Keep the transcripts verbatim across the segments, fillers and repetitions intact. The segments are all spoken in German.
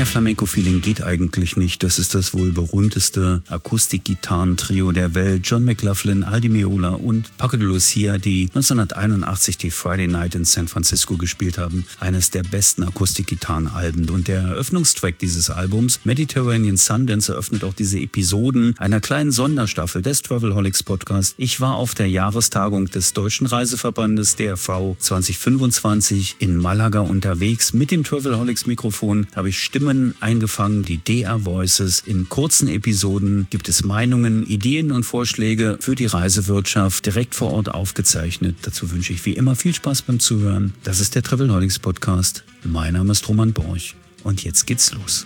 Mehr Flamenco-Feeling geht eigentlich nicht. Das ist das wohl berühmteste Akustikgitarrentrio der Welt. John McLaughlin, Aldi Meola und Paco de Lucia, die neunzehnhunderteinundachtzig die Friday Night in San Francisco gespielt haben. Eines der besten Akustikgitarrenalben. Und der Eröffnungstrack dieses Albums, Mediterranean Sundance, eröffnet auch diese Episoden einer kleinen Sonderstaffel des Travelholics Podcast. Ich war auf der Jahrestagung des Deutschen Reiseverbandes D R V zwanzig fünfundzwanzig in Malaga unterwegs. Mit dem Travelholics Mikrofon habe ich Stimmen eingefangen, die D R Voices. In kurzen Episoden gibt es Meinungen, Ideen und Vorschläge für die Reisewirtschaft direkt vor Ort aufgezeichnet. Dazu wünsche ich wie immer viel Spaß beim Zuhören. Das ist der Travelholics Podcast. Mein Name ist Roman Borch und jetzt geht's los.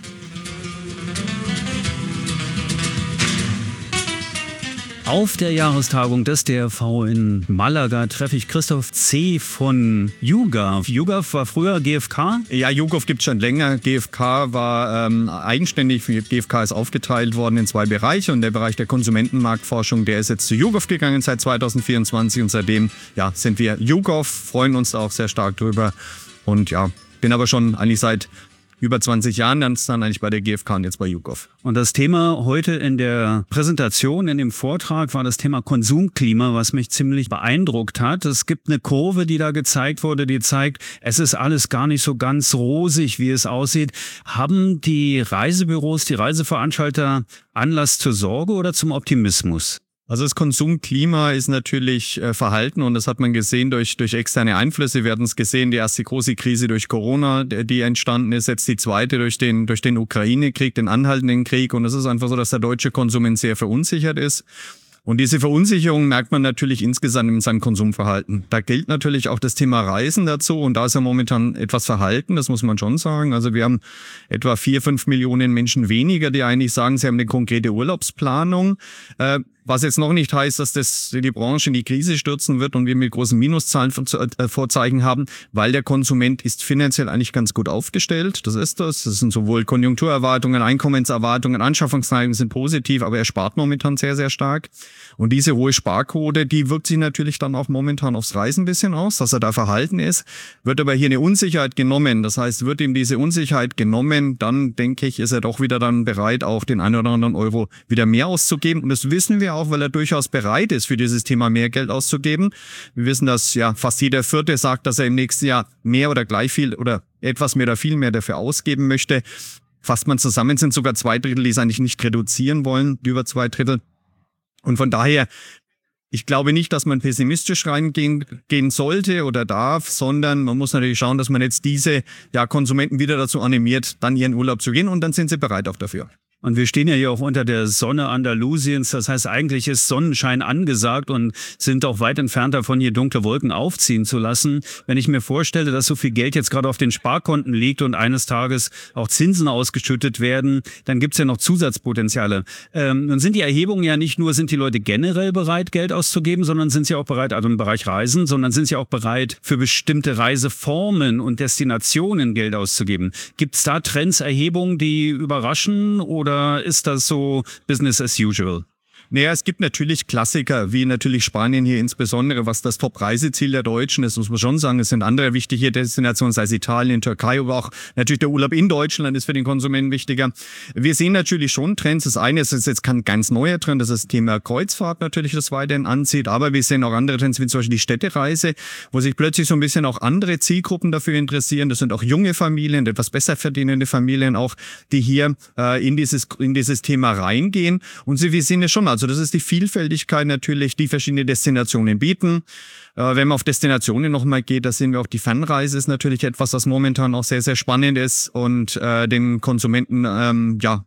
Auf der Jahrestagung des D R V in Malaga treffe ich Christoph C. von YouGov. YouGov war früher G F K? Ja, YouGov gibt es schon länger. G F K war ähm, eigenständig. G F K ist aufgeteilt worden in zwei Bereiche. Und der Bereich der Konsumentenmarktforschung, der ist jetzt zu YouGov gegangen seit zwanzig vierundzwanzig. Und seitdem ja, sind wir YouGov, freuen uns da auch sehr stark drüber. Und ja, bin aber schon eigentlich seit über zwanzig Jahren dann, dann eigentlich bei der G F K und jetzt bei YouGov. Und das Thema heute in der Präsentation, in dem Vortrag, war das Thema Konsumklima, was mich ziemlich beeindruckt hat. Es gibt eine Kurve, die da gezeigt wurde, die zeigt, es ist alles gar nicht so ganz rosig, wie es aussieht. Haben die Reisebüros, die Reiseveranstalter Anlass zur Sorge oder zum Optimismus? Also das Konsumklima ist natürlich äh, verhalten und das hat man gesehen durch durch externe Einflüsse. Wir hatten es gesehen, die erste große Krise durch Corona, die entstanden ist, jetzt die zweite durch den durch den Ukraine-Krieg, den anhaltenden Krieg. Und es ist einfach so, dass der deutsche Konsument sehr verunsichert ist. Und diese Verunsicherung merkt man natürlich insgesamt in seinem Konsumverhalten. Da gilt natürlich auch das Thema Reisen dazu und da ist er momentan etwas verhalten, das muss man schon sagen. Also wir haben etwa vier, fünf Millionen Menschen weniger, die eigentlich sagen, sie haben eine konkrete Urlaubsplanung. Äh, Was jetzt noch nicht heißt, dass das die Branche in die Krise stürzen wird und wir mit großen Minuszahlen Vorzeichen haben, weil der Konsument ist finanziell eigentlich ganz gut aufgestellt. Das ist das. Das sind sowohl Konjunkturerwartungen, Einkommenserwartungen, Anschaffungsneigungen sind positiv, aber er spart momentan sehr, sehr stark. Und diese hohe Sparquote, die wirkt sich natürlich dann auch momentan aufs Reisen ein bisschen aus, dass er da verhalten ist. Wird aber hier eine Unsicherheit genommen, das heißt, wird ihm diese Unsicherheit genommen, dann denke ich, ist er doch wieder dann bereit, auch den einen oder anderen Euro wieder mehr auszugeben. Und das wissen wir auch, weil er durchaus bereit ist, für dieses Thema mehr Geld auszugeben. Wir wissen, dass ja fast jeder Vierte sagt, dass er im nächsten Jahr mehr oder gleich viel oder etwas mehr oder viel mehr dafür ausgeben möchte. Fasst man zusammen, sind sogar zwei Drittel, die es eigentlich nicht reduzieren wollen, über zwei Drittel. Und von daher, ich glaube nicht, dass man pessimistisch reingehen gehen sollte oder darf, sondern man muss natürlich schauen, dass man jetzt diese ja, Konsumenten wieder dazu animiert, dann ihren Urlaub zu gehen und dann sind sie bereit auch dafür. Und wir stehen ja hier auch unter der Sonne Andalusiens. Das heißt, eigentlich ist Sonnenschein angesagt und sind auch weit entfernt davon, hier dunkle Wolken aufziehen zu lassen. Wenn ich mir vorstelle, dass so viel Geld jetzt gerade auf den Sparkonten liegt und eines Tages auch Zinsen ausgeschüttet werden, dann gibt's ja noch Zusatzpotenziale. Ähm, dann sind die Erhebungen ja nicht nur, sind die Leute generell bereit, Geld auszugeben, sondern sind sie auch bereit, also im Bereich Reisen, sondern sind sie auch bereit, für bestimmte Reiseformen und Destinationen Geld auszugeben. Gibt's da Trends, Erhebungen, die überraschen oder Oder ist das so Business as usual? Naja, es gibt natürlich Klassiker, wie natürlich Spanien hier insbesondere, was das Top-Reiseziel der Deutschen ist, muss man schon sagen. Es sind andere wichtige Destinationen, sei es Italien, Türkei, aber auch natürlich der Urlaub in Deutschland ist für den Konsumenten wichtiger. Wir sehen natürlich schon Trends. Das eine ist jetzt kein ganz neuer Trend, das ist das Thema Kreuzfahrt natürlich, das weiterhin anzieht. Aber wir sehen auch andere Trends, wie zum Beispiel die Städtereise, wo sich plötzlich so ein bisschen auch andere Zielgruppen dafür interessieren. Das sind auch junge Familien, etwas besser verdienende Familien auch, die hier äh, in dieses in dieses Thema reingehen. Und sie, wir sehen es schon, also das ist die Vielfältigkeit natürlich, die verschiedene Destinationen bieten. Äh, wenn man auf Destinationen nochmal geht, da sehen wir auch, die Fernreise ist natürlich etwas, was momentan auch sehr, sehr spannend ist und äh, den Konsumenten ähm, ja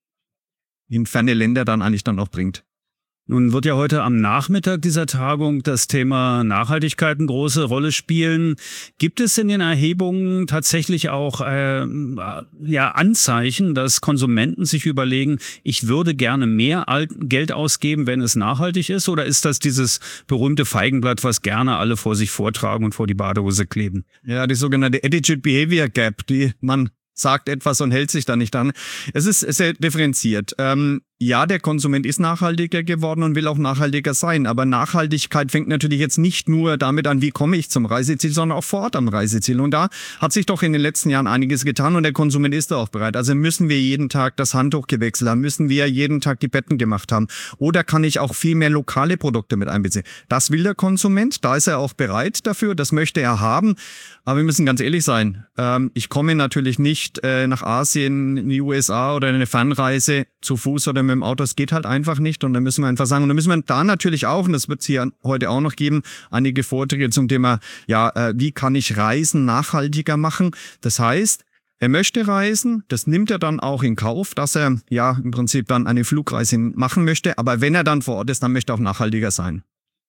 in ferne Länder dann eigentlich dann auch bringt. Nun wird ja heute am Nachmittag dieser Tagung das Thema Nachhaltigkeit eine große Rolle spielen. Gibt es in den Erhebungen tatsächlich auch äh, ja, Anzeichen, dass Konsumenten sich überlegen, ich würde gerne mehr Geld ausgeben, wenn es nachhaltig ist? Oder ist das dieses berühmte Feigenblatt, was gerne alle vor sich vortragen und vor die Badehose kleben? Ja, die sogenannte Attitude Behavior Gap, die man sagt etwas und hält sich da nicht an. Es ist sehr differenziert. Ähm, Ja, der Konsument ist nachhaltiger geworden und will auch nachhaltiger sein. Aber Nachhaltigkeit fängt natürlich jetzt nicht nur damit an, wie komme ich zum Reiseziel, sondern auch vor Ort am Reiseziel. Und da hat sich doch in den letzten Jahren einiges getan und der Konsument ist da auch bereit. Also müssen wir jeden Tag das Handtuch gewechselt haben, müssen wir jeden Tag die Betten gemacht haben. Oder kann ich auch viel mehr lokale Produkte mit einbeziehen? Das will der Konsument, da ist er auch bereit dafür, das möchte er haben. Aber wir müssen ganz ehrlich sein, ähm, ich komme natürlich nicht äh, nach Asien, in die U S A oder in eine Fernreise zu Fuß oder mit dem Auto. Das geht halt einfach nicht und da müssen wir einfach sagen, und da müssen wir da natürlich auch, und das wird es hier heute auch noch geben, einige Vorträge zum Thema, ja, äh, wie kann ich Reisen nachhaltiger machen? Das heißt, er möchte reisen, das nimmt er dann auch in Kauf, dass er ja im Prinzip dann eine Flugreise machen möchte, aber wenn er dann vor Ort ist, dann möchte er auch nachhaltiger sein.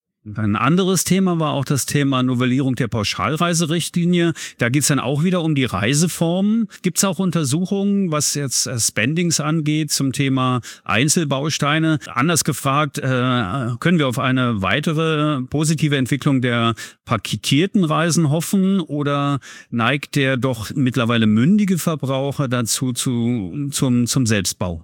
Ein anderes Thema war auch das Thema Novellierung der Pauschalreiserichtlinie. Da geht es dann auch wieder um die Reiseformen. Gibt es auch Untersuchungen, was jetzt Spendings angeht zum Thema Einzelbausteine? Anders gefragt, äh, können wir auf eine weitere positive Entwicklung der paketierten Reisen hoffen oder neigt der doch mittlerweile mündige Verbraucher dazu zu, zum, zum Selbstbau?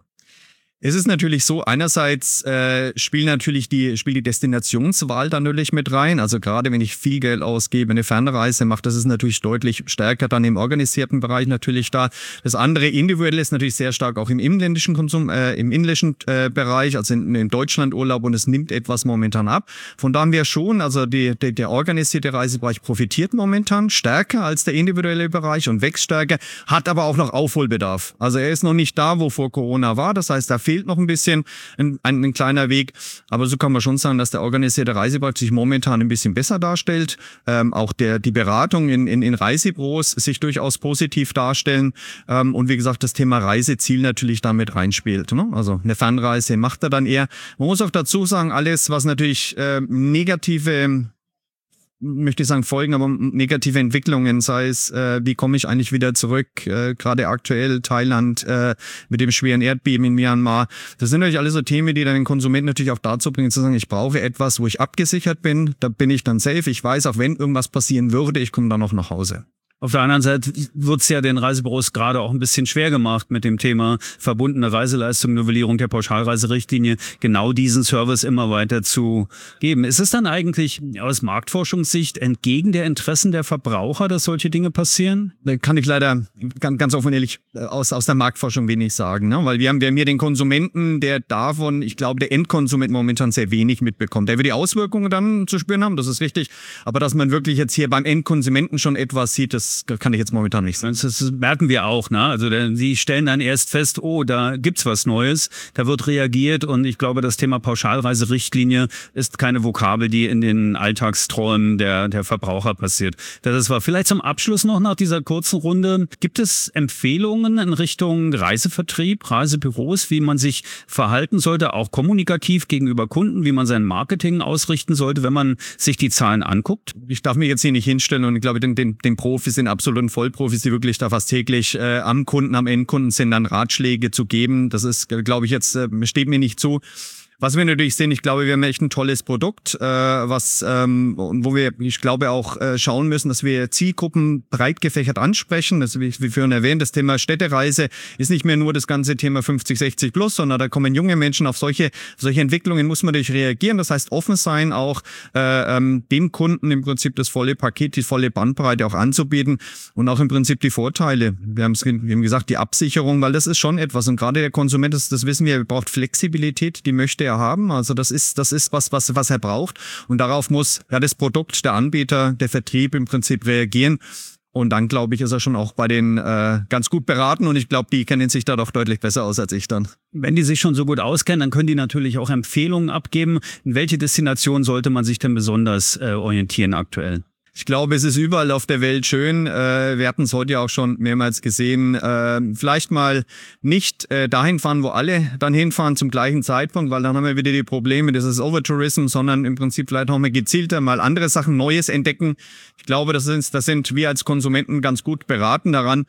Es ist natürlich so, einerseits äh, spielt natürlich die, spielt die Destinationswahl da natürlich mit rein. Also gerade wenn ich viel Geld ausgebe, eine Fernreise mache, das ist natürlich deutlich stärker dann im organisierten Bereich natürlich da. Das andere individuell ist natürlich sehr stark auch im inländischen Konsum, äh, im inländischen äh, Bereich, also in, in Deutschland Urlaub, und es nimmt etwas momentan ab. Von da haben wir schon, also die, die, der organisierte Reisebereich profitiert momentan stärker als der individuelle Bereich und wächst stärker, hat aber auch noch Aufholbedarf. Also er ist noch nicht da, wo vor Corona war. Das heißt, da fehlt noch ein bisschen ein, ein, ein kleiner Weg, aber so kann man schon sagen, dass der organisierte Reisebereich sich momentan ein bisschen besser darstellt. Ähm, auch der die Beratung in, in, in Reisebüros sich durchaus positiv darstellen, ähm, und wie gesagt, das Thema Reiseziel natürlich damit reinspielt. Ne? Also eine Fernreise macht er dann eher. Man muss auch dazu sagen, alles, was natürlich äh, negative möchte ich sagen, Folgen, aber negative Entwicklungen, sei es, äh, wie komme ich eigentlich wieder zurück, äh, gerade aktuell Thailand äh, mit dem schweren Erdbeben in Myanmar. Das sind natürlich alles so Themen, die dann den Konsumenten natürlich auch dazu bringen, zu sagen, ich brauche etwas, wo ich abgesichert bin, da bin ich dann safe, ich weiß, auch wenn irgendwas passieren würde, ich komme dann noch nach Hause. Auf der anderen Seite wird es ja den Reisebüros gerade auch ein bisschen schwer gemacht mit dem Thema verbundene Reiseleistung, Novellierung der Pauschalreiserichtlinie, genau diesen Service immer weiter zu geben. Ist es dann eigentlich aus Marktforschungssicht entgegen der Interessen der Verbraucher, dass solche Dinge passieren? Da kann ich leider ganz, ganz offen und ehrlich aus, aus der Marktforschung wenig sagen, ne? Weil wir haben, wir haben hier den Konsumenten, der davon, ich glaube, der Endkonsument momentan sehr wenig mitbekommt. Der wird die Auswirkungen dann zu spüren haben, das ist richtig. Aber dass man wirklich jetzt hier beim Endkonsumenten schon etwas sieht, das kann ich jetzt momentan nicht sagen. Das merken wir auch, ne? Also sie stellen dann erst fest, oh, da gibt's was Neues, da wird reagiert, und ich glaube, das Thema Pauschalreiserichtlinie ist keine Vokabel, die in den Alltagsträumen der, der Verbraucher passiert. Das war vielleicht zum Abschluss noch nach dieser kurzen Runde. Gibt es Empfehlungen in Richtung Reisevertrieb, Reisebüros, wie man sich verhalten sollte, auch kommunikativ gegenüber Kunden, wie man sein Marketing ausrichten sollte, wenn man sich die Zahlen anguckt? Ich darf mir jetzt hier nicht hinstellen, und ich glaube, den, den, den Profis, den absoluten Vollprofis, die wirklich da fast täglich äh, am Kunden, am Endkunden sind, dann Ratschläge zu geben. Das ist, glaube ich, jetzt, äh, steht mir nicht zu. Was wir natürlich sehen, ich glaube, wir haben echt ein tolles Produkt, äh, was ähm, wo wir, ich glaube, auch äh, schauen müssen, dass wir Zielgruppen breit gefächert ansprechen. Das, wie, wie vorhin erwähnt, das Thema Städtereise ist nicht mehr nur das ganze Thema fünfzig, sechzig plus, sondern da kommen junge Menschen auf solche solche Entwicklungen, muss man natürlich reagieren. Das heißt, offen sein, auch äh, ähm, dem Kunden im Prinzip das volle Paket, die volle Bandbreite auch anzubieten und auch im Prinzip die Vorteile. Wir haben es, wir haben gesagt, die Absicherung, weil das ist schon etwas, und gerade der Konsument, das, das wissen wir, braucht Flexibilität, die möchte er haben. Also das ist das ist was was was er braucht, und darauf muss ja das Produkt, der Anbieter, der Vertrieb im Prinzip reagieren. Und dann, glaube ich, ist er schon auch bei den äh, ganz gut beraten, und ich glaube, die kennen sich da doch deutlich besser aus als ich dann. Wenn die sich schon so gut auskennen, dann können die natürlich auch Empfehlungen abgeben. In welche Destination sollte man sich denn besonders äh, orientieren aktuell? Ich glaube, es ist überall auf der Welt schön. Äh, wir hatten es heute ja auch schon mehrmals gesehen. Äh, vielleicht mal nicht äh, dahin fahren, wo alle dann hinfahren zum gleichen Zeitpunkt, weil dann haben wir wieder die Probleme, das ist Overtourism, sondern im Prinzip vielleicht noch mal gezielter mal andere Sachen, Neues entdecken. Ich glaube, das sind, das sind wir als Konsumenten ganz gut beraten daran.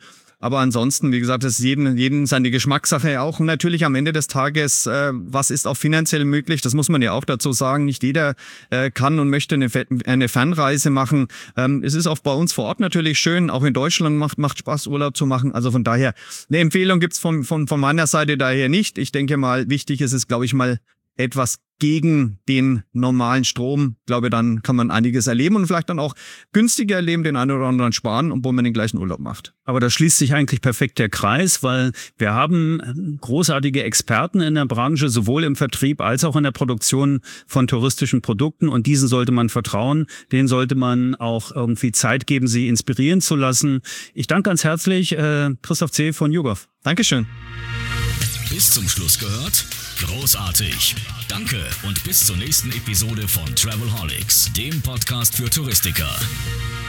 Aber ansonsten, wie gesagt, das ist jedem, jedem seine Geschmackssache auch. Und natürlich am Ende des Tages, äh, was ist auch finanziell möglich? Das muss man ja auch dazu sagen. Nicht jeder äh, kann und möchte eine, eine Fernreise machen. Ähm, es ist auch bei uns vor Ort natürlich schön. Auch in Deutschland macht, macht Spaß, Urlaub zu machen. Also von daher, eine Empfehlung gibt's von, von, von meiner Seite daher nicht. Ich denke mal, wichtig ist es, glaube ich, mal etwas gegen den normalen Strom. Ich glaube, dann kann man einiges erleben und vielleicht dann auch günstiger erleben, den einen oder anderen sparen, obwohl man den gleichen Urlaub macht. Aber da schließt sich eigentlich perfekt der Kreis, weil wir haben großartige Experten in der Branche, sowohl im Vertrieb als auch in der Produktion von touristischen Produkten, und diesen sollte man vertrauen, denen sollte man auch irgendwie Zeit geben, sie inspirieren zu lassen. Ich danke ganz herzlich äh, Christoph Zeh von YouGov. Dankeschön. Bis zum Schluss gehört? Großartig. Danke und bis zur nächsten Episode von Travelholics, dem Podcast für Touristiker.